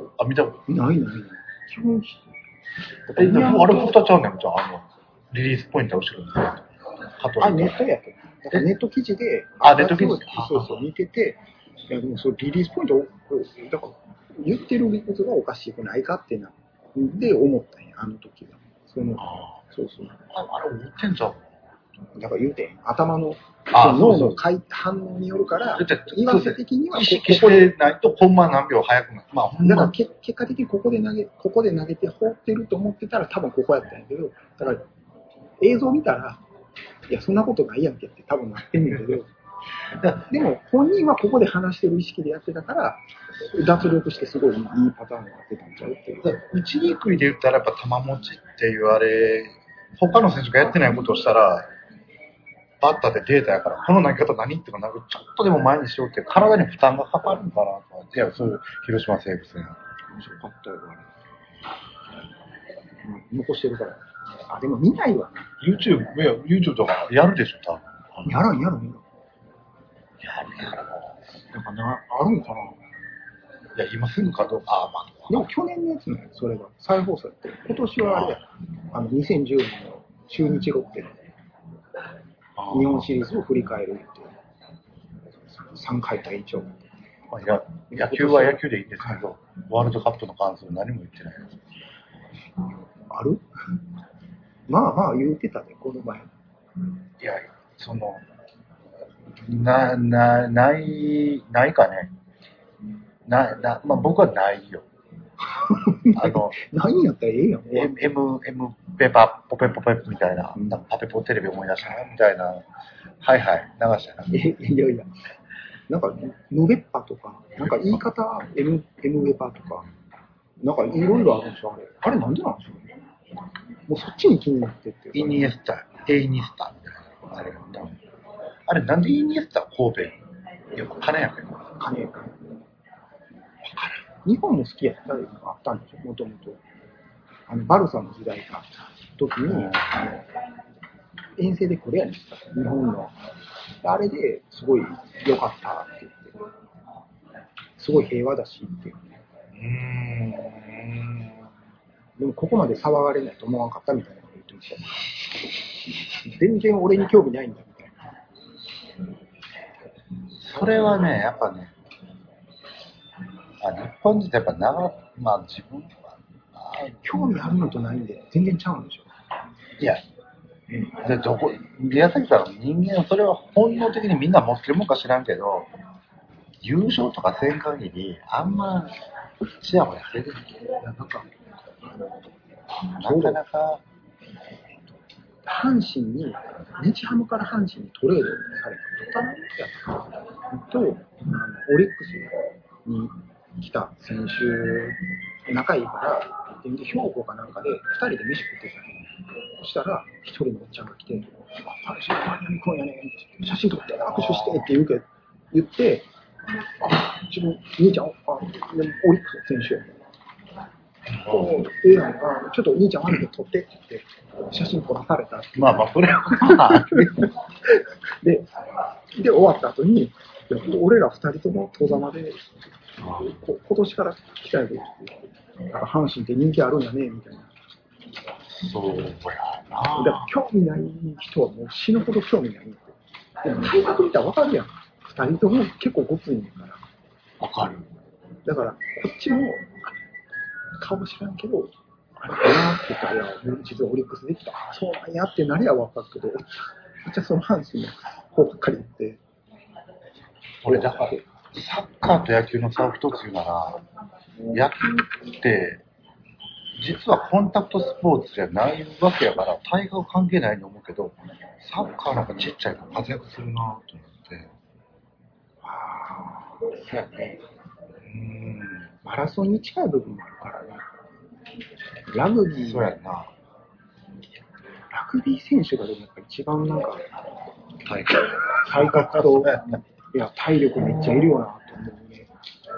あ、見たことないないない。基本、 え、でもあれ古田チャンネルじゃん、あの、リリースポイントは後ろに。 あ、ネットやけど。だからネット記事で、 あ、ネット記事そうそう、見てて、いやでもそれリリースポイントを、だから言ってる理屈がおかしくないかってな、で思ったんや、あの時は。その、 あそうそう。 あ、あれ思ってんじゃん。 だから言うてん、頭のあ脳の反応によるから、言わせ的には意識してないとコンマ何秒早くなる。まあ、ほんまだから結果的にここで投げ、ここで投げて放ってると思ってたら多分ここやったんやけど、だから映像見たら、いや、そんなことないやんけって多分なってんねんけど、でも本人はここで話してる意識でやってたから、脱力してすごいいいパターンが出たんちゃうっていう。 打ちにくいで言ったらやっぱ球持ちって言われ、他の選手がやってないことをしたら、バッターでデータやから、この投げ方何っていうか、なんかちょっとでも前にしようって、体に負担がかかるんかなとか、いや、そういう広島西武戦。 面白かったよ、あれ。うん、残してるから。あ、でも見ないわな。 YouTube、いや、YouTube とかやるでしょ、多分。 やらん、やらん、やらん。 やるやろ。 なんかな、あるんかな。 いや、今すぐかどうか、あ、まあ。 でも去年のやつね、それが。再放送やって。今年はあれや。あの、にせんじゅうねんの中日ロッテの日本シリーズを振り返るって。さんかい退場。 いや、野球は野球でいいんですけど、はい、ワールドカップの感想何も言ってない。 あるまあまあ言うてたね、この前。 いや、その、な、な、ない、ないかね。な、な、まあ僕はないよ。あの、 何やったらええやん。 M、M、ペパ、ポペポペみたいな、なんかパペポテレビ思い出したな、みたいな。はいはい、流したな。 え、いやいや。なんか、ムベッパとか、なんか言い方、M、M ベパとか、なんかいろいろあるんでしょ、あれ。あれなんでなんでしょうね。もうそっちに気になってって。 イニエスタ、エイニスタみたいな。あれがあれなんでイニエスタ神戸いや、金やけど。 金やから。日本も好きやったりあったんでしょ、もともと。あの、バルサの時代が、時に、うん、あの、遠征でこれやねんか、日本の。あれですごい良かったって言って、すごい平和だしって。うーん。でもここまで騒がれないと思わなかったみたいなこと言ってました。全然俺に興味ないんだみたいな。 それはね、やっぱね、あ、日本人ってやっぱ長、まあ自分は、 興味あるのとないんで全然ちゃうんでしょ。 いや、でどこ宮崎さんの人間はそれは本能的にみんな持ってるもんか知らんけど、優勝とかせん限りあんまちやほやせる。 いやなんかなかなか、 阪神に、日ハムから阪神にトレードされた途端やったと、あのオリックスに来た選手、仲いいから、で兵庫かなんかでふたりで飯食ってたの。そしたら、一人のおっちゃんが来て、あ、阪神マイアミ来んやねん、写真撮って握手してって言うけ言って、あ、自分、兄ちゃん、あ、オリックスの選手やねん。こう、ええやんか、ちょっとお兄ちゃん悪いけど撮ってって言って、写真撮らされたって。 まあまあ、それは、 で、で、終わった後に、俺ら二人とも戸ざまで、こ今年から来たやでって言って、なんか阪神って人気あるんやね、みたいな。 そうやな。 だから興味ない人はもう死ぬほど興味ないんで。でも体格見たらわかるやん。二人とも結構ごついんから。 わかる。 だから、こっちも、顔知らんけど、あれかなって言ったら、いや、実はオリックスできた。そうなんやってなりゃわかるけど、じゃあその阪神の方ばっかり言って。 俺だから、サッカーと野球の差を一つ言うなら、野球って、実はコンタクトスポーツじゃないわけやから、体格関係ないと思うけど、サッカーなんかちっちゃい子活躍するなと思って。 ああ、そうやね。 うん。 マラソンに近い部分もあるからね。ラグビー、 そうやな。 ラグビー選手がでもやっぱ一番なんか、 体格。 体格と、いや、体力めっちゃいるよなと思うね。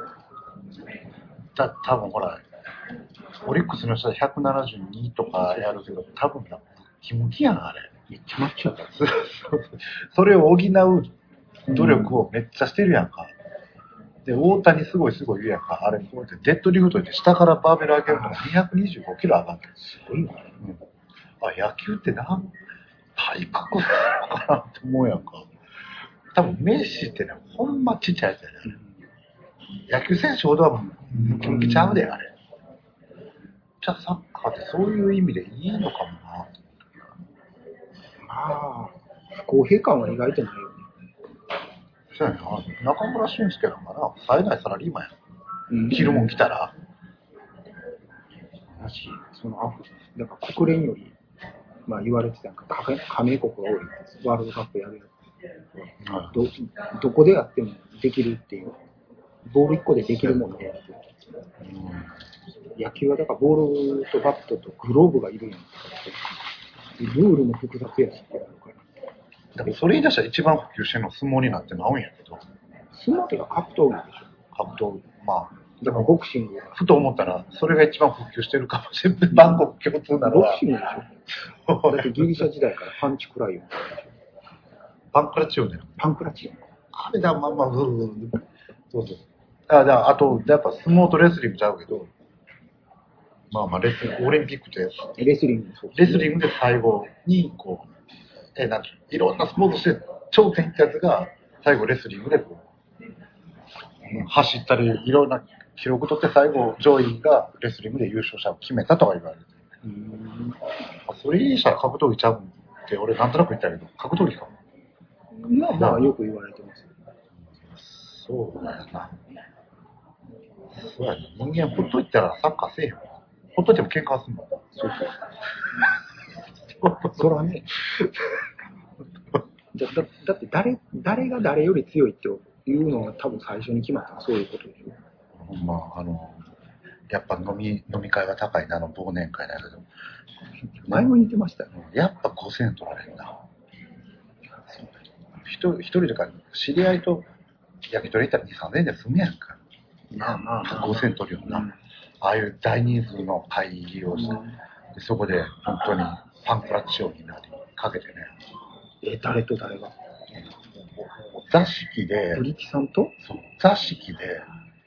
た多分ほら、オリックスの人はひゃくななじゅうにとかやるけど、多分な、キムキやん、あれ。 めっちゃマッチョだった。 それを補う努力をめっちゃしてるやんか。で、大谷すごいすごい言うやんか。あれ、こうやってデッドリフトって下からバーベル上げるとにひゃくにじゅうごキロ上がるんです。すごいよね。うん。あ、野球ってなん体格なのかなって思うやんか。多分メッシってね、ほんまちっちゃいやつやね。うん、野球選手ほどはムキムキちゃうで、あれ。じゃあサッカーってそういう意味でいいのかもな。 まあ、不公平感は意外とないよね。 そうやな。中村俊輔なんかな、冴えないサラリーマンや。うん、着るもん着たら。 だし、その、だから国連より、まあ言われてたんか、加盟国が多いです。ワールドカップやるやつ、うん、ど。どこでやってもできるっていう。ボールいっこでできるもんね。うん、野球はだからボールとバットとグローブがいるやん。ルールも複雑やしってなるから。 だからそれ言い出したら一番普及してるの相撲になってまうんやけど。 相撲っていうか格闘技でしょ。 格闘技。まあ。 だからボクシング。 ふと思ったら、それが一番普及してるかもしれない。万国共通なのは。 ボクシングでしょ。だってギリシャ時代からパンチクライオン。 パンクラチオンだよ。 パンクラチオン。 あれだ、まあまあ、そうそうそう。そうあ、じゃあ、あと、やっぱ相撲とレスリングちゃうけど、まあまあ、レスリング、オリンピックってレスリングそう、 レスリングで最後に、こう、え、なんていろんなスポーツして頂点行ったやつが、最後レスリングでこう、うん、走ったり、いろんな記録取って最後、上位がレスリングで優勝者を決めたとか言われて。うん、それいいしたら格闘技ちゃうって俺なんとなく言ったけど、格闘技かも。 まあまあよく言われてます。 そうだよな。そうやね。人間ほっといたらサッカーせえへんわ。ほっといても喧嘩すんもん。そうそう。そらね。だ, だ, だって誰誰が誰より強いっていうのが多分最初に決まったのそういうことでしょ。 まああのやっぱ飲み飲み会が高いなあの忘年会だけど。 前も言ってましたよ、ね。 やっぱごせんえん取られるな。一人でか知り合いと焼き鳥行ったらに、さんぜんえんで済むやんか。 まあまあ、まあ、 ごせんえん取るよな、うん。ああいう大人数の会議をして、うん、でそこで本当にパンクラッチオになりかけてね。 え、誰と誰が？ 座敷で、 ブリキさんと？ そう、座敷で、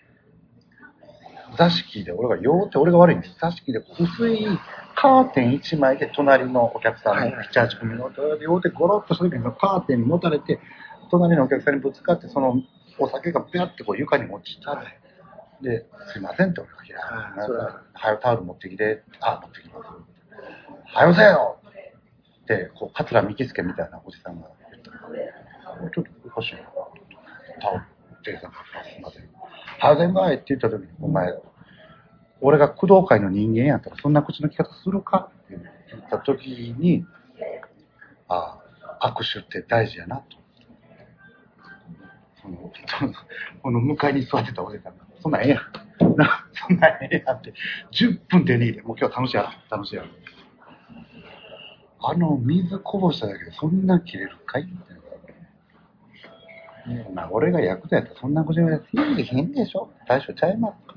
座敷で、俺がよーって俺が悪いんです。座敷で薄いカーテンいちまいで隣のお客さんに、ピッチャー組のよーってゴロッとした時にカーテンに持たれて、隣のお客さんにぶつかって、そのお酒がピャってこう床に落ちた。はい、で、すいませんって俺が、いや、はよタオル持ってきて、あ、持ってきます。はよせよって、こう、桂三木助みたいなおじさんが言ったら、ちょっとおかしいな。タオル、店員さんが、すいません。はよせんかいって言った時に、お前、 俺が工藤会の人間やったらそんな口の利き方するかって言った時に、ああ、握手って大事やなと。その、その、この向かいに座ってたおじさんが、そんなんええやん。なそんなんええやんって、じゅっぷんでにいで、もう今日楽しいや楽しいやあの、水こぼしただけでそんな切れるかいみたいな。ね、まあ、俺がヤクザやったらそんな口の利き方せへんでしょ。大将ちゃいますか。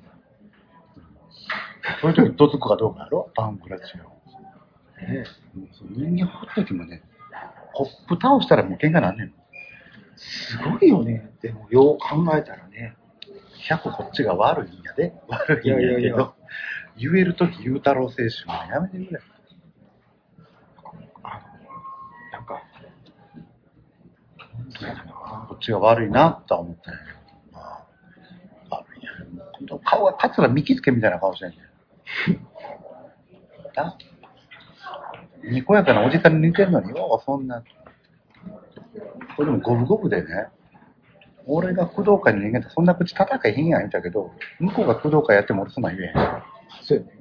そういう時どつくかどうかやろバンクラチオ。ね、人間ほっときもね、コップ倒したらもう喧嘩なんねん。 すごいよね。でも、よう考えたらね。 ひゃくこっちが悪いんやで。悪いんやけど、いやいやいや言えるとき言うたろう精神はやめてくれ。 あの、なんか、 こっちが悪いなとは思ったんやけど、まあ、悪いや。顔が桂三木助みたいな顔してんねん。なにこやかなおじさんに似てるのによ、そんな。これでも五分五分でね、俺が工藤会の人間ってそんな口叩かへんやん言ったけど、向こうが工藤会やっても俺そんなん言えへん。 そうよね。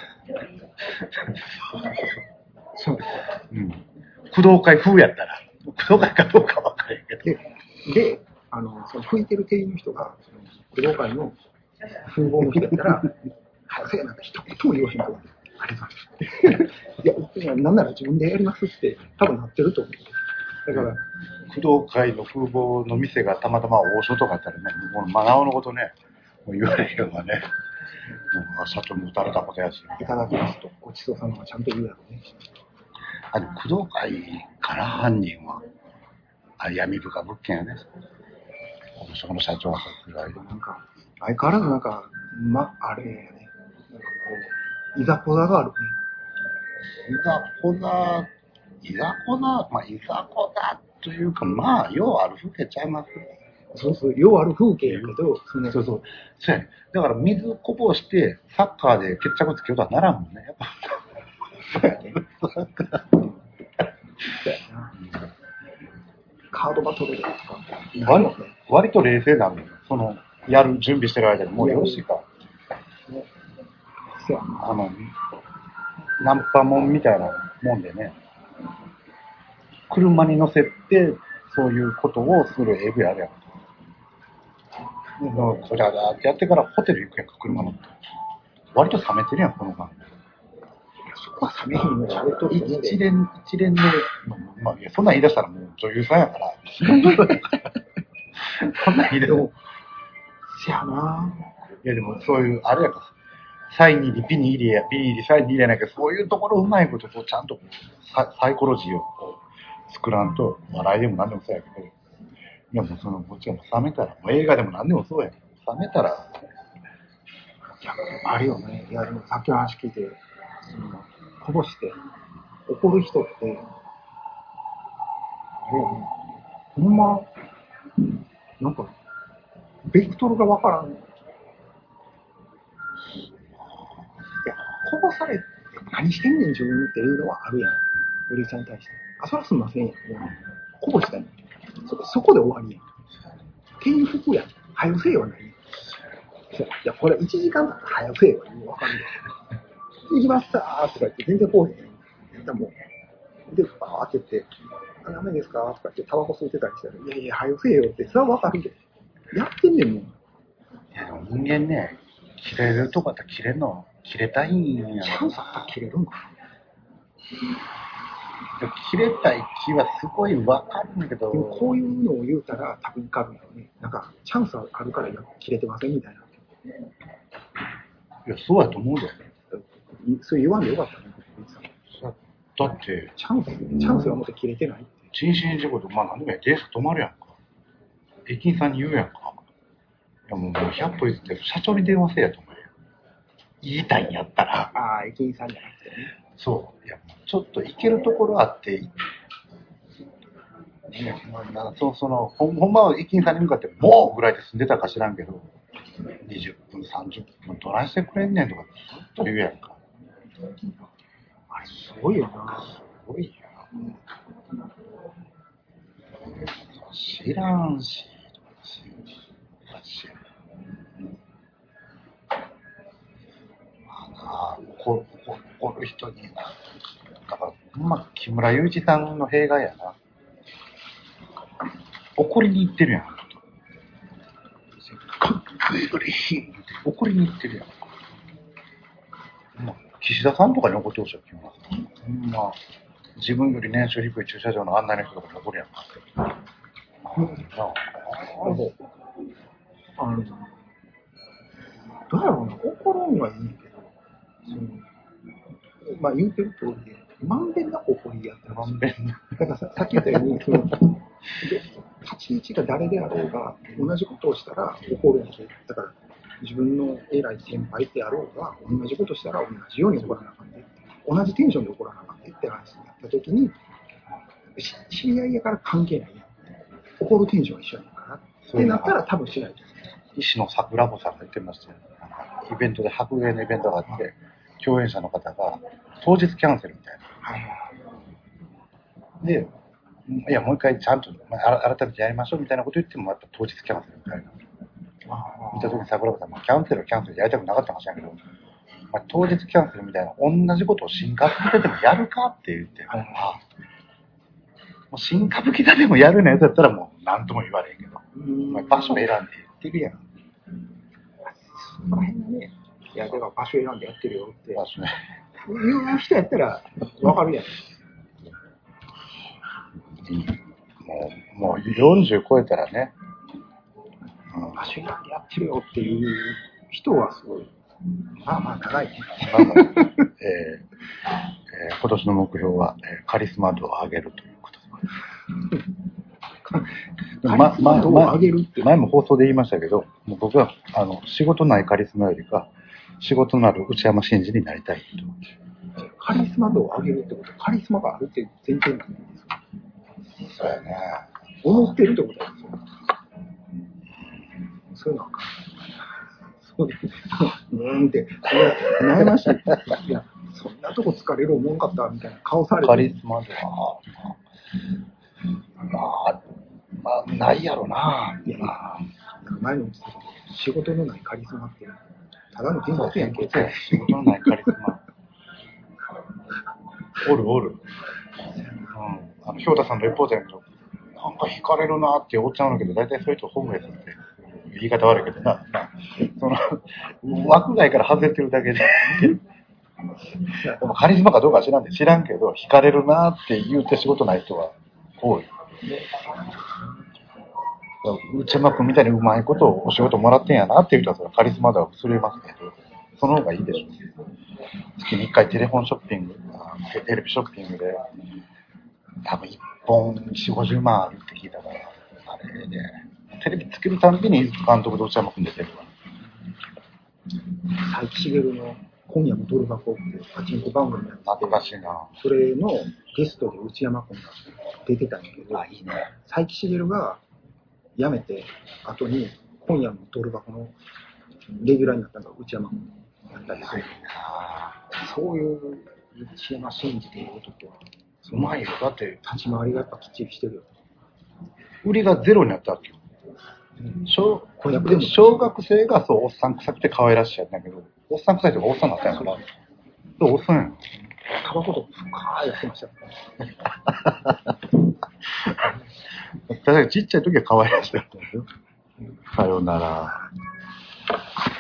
そうです。 うん。工藤会風やったら、工藤会かどうかわからへんけど。 で、で、あの、その吹いてる店員の人が、その工藤会の風貌の人だったら、はせやなんか一言も言わへんと。ありますって。いや、なんなら自分でやりますって多分なってると思う。だから、 工藤会の風貌の店がたまたま王将とかあったらね、もうマナオのことね、もう言われへんようなね、もう社長も打たれたことやし。 いただきますと、ごちそうさまはちゃんと言うやろうね。 あの、工藤会から犯人は、あ闇深物件やね。王将の社長が殺害。 なんか、相変わらずなんか、ま、あれやね。なんかこう、いざこざがあるね。 いざこざ、いざこざ、まあ、いざこざというか、まあ、ようある風景ちゃいます。 そうそう、ようある風景やけど、 そうそうそう。そうやね。だから水こぼして、サッカーで決着つけようとはならんもんね。やっぱそうやね。そうやな。カードバトルとか、 割, 割と冷静なのよ。その、やる準備してる間にもうよろしいか。 ね、そうやな。 あの、ナンパもんみたいなもんでね、車に乗せて、そういうことをするエブやるやん。こちらだってやってからホテル行くやんか、車乗って。割と冷めてるやん、この間。 そこは冷めへんのやめとると思うで。 一連、一連で、まあ、いや、そんなん言い出したらもう女優さんやから。そんなん言い出したら。 せやな。 いや、でもそういう、あれやから、サインにピに入れや、ピに入れ、サインに入れないけど、そういうところをうまいことこうちゃんとササイコロジーをこう作らんと、笑いでも何でもそうやけど、いやもうその、こっちはもう冷めたら、もう映画でも何でもそうやけど、冷めたら、 いや、あるよね。いや、でもさっきの話聞いて、そのこぼして怒る人って、あれよね。ほんま、なんか、ベクトルがわからん。いや、こぼされて何してんねん自分っていうのはあるやん。おりさんに対して。あ、そらすんませんやん。こぼしたんやん。そ、そこで終わりやん。転覆やん。早せえはない。いや、これいちじかんだったら早せえはわかるよ。行きましたーとか言って全然こうへん。でも、で、バー開けて、あ、ダメですかとか言ってタバコ吸ってたりしたら、いやいや、早せえよって、それはわかるで。やってんねんもん。 いやでも人間ね、切れるとこだったら切れんの、切れたいんや。 チャンスあったら切れるんかな。切れたい気はすごいわかるんだけど。 でもこういうのを言うたら多分受かるんだろうね。なんか、チャンスあるから切れてませんみたいな。 いや、そうやと思うで。 それ言わんでよかったね。 だって、 チャンス、チャンスがもって切れてないって。 人身事故で、まあ何でもや、電車止まるやんか。駅員さんに言うやんか。いやもうひゃっぽ譲って社長に電話せえやと思うよ。言いたいんやったら。 ああ、駅員さんじゃなくてね。 そう。いや、ちょっと行けるところあって、ね、そうそのほん、ほんまは駅員さんに向かって、もうぐらいで住んでたか知らんけど、にじゅっぷん、さんじゅっぷんどないしてくれんねんとかずっと言うやんか。 あれ、すごいよな。 すごいよ。知らんし、知らんし。 怒る人にな。だから、ほんま、木村祐二さんの弊害やな。怒りに行ってるやん。かっこいいより怒りに行ってるやん。まあ、岸田さんとかに怒ってほしいよ、木村さん。ほんま、自分より年収低い駐車場の案内の人とかに怒るやんか。うん、 あの、どうやろうな、怒るんはいいんやけど、その、まあ言うてる通りで、まんべんなく怒りやってます。だからさ、さっき言ったように、その、立ち位置が誰であろうが、同じことをしたら怒るんで、だから自分の偉い先輩であろうが、同じことしたら同じように怒らなあかんで、同じテンションで怒らなあかんでって話になった時に、知り合いやから関係ないやん。怒るテンション一緒やからってなったら多分しないと思う。 石野桜子さんが言ってましたよ。イベントで白芸のイベントがあって、共演者の方が当日キャンセルみたいな。で、いや、もう一回ちゃんと改めてやりましょうみたいなこと言っても、また当日キャンセルみたいな。見た時に桜子さん、まあ、キャンセルはキャンセルやりたくなかったかもしれないけど、まあ、当日キャンセルみたいな同じことを新歌舞伎座でもやるかって言って、はい、あもう新歌舞伎座でもやるのやつだったらもう何とも言われへんけど、まあ、場所選んでやってるやん。 そこら辺がね、いや、では場所選んでやってるよって。 場所ね。 いう人やったらわかるやん。 もう、もうよんじゅう超えたらね、 うん、場所選んでやってるよっていう人はすごい、まあまあ長いね。 まあまあえーえー、今年の目標は、えー、カリスマ度を上げるということです。 カリスマ度を上げるって、 ま、前も放送で言いましたけど、もう僕はあの仕事ないカリスマよりか仕事のある内山真司になりたいと。 カリスマ度を上げるってこと、カリスマがあるって前提なんですか？ そうやね。 思ってるってことなんですよ。そういうのはそうです。うーんって、悩ましい。いや、そんなとこ疲れる思んかったみたいな顔されて。 カリスマ度は、まあ、まあ、ないやろな。 いや、前の仕事のないカリスマって、ただの偏屈やんけ。 仕事のないカリスマ。おるおる。うん。あの、ひょうたさんのレポートやけど、なんか惹かれるなっておっちゃうんだけど、大体そういう人ホームレスって、言い方悪いけどな。その、枠外から外れてるだけで。でもカリスマかどうか知らんで、知らんけど、惹かれるなって言って仕事ない人は多い。内山君みたいにうまいことをお仕事もらってんやなっていう人はそれはカリスマ度は薄れますけど、その方がいいでしょう。月にいっかいテレフォンショッピング、テレビショッピングで、多分いっぽんよんじゅう、ごじゅうまんあるって聞いたから、あれで、テレビつけるたんびに井筒監督と内山君出てるわ。 斉木茂の今夜もドル箱っていうパチンコ番組なんですけど、 懐かしいな。 それのゲストで内山君が出てたんやけど、 あ、いいね。 斉木茂が辞めて後に今夜のドル箱のレギュラーになったのが内山君だったりする。そういう内山真司でいうとはうまいよ。だって立ち回りがやっぱきっちりしてるよ。 売りがゼロになったわけよ。小, 小学生がそうおっさん臭くて可愛らしいやつだけど、おっさん臭いとかおっさんになったんやから、おっさんやん。 タバコとか深いやってましたよ。 確かにちっちゃい時は可愛らしかったんですよ。さよなら。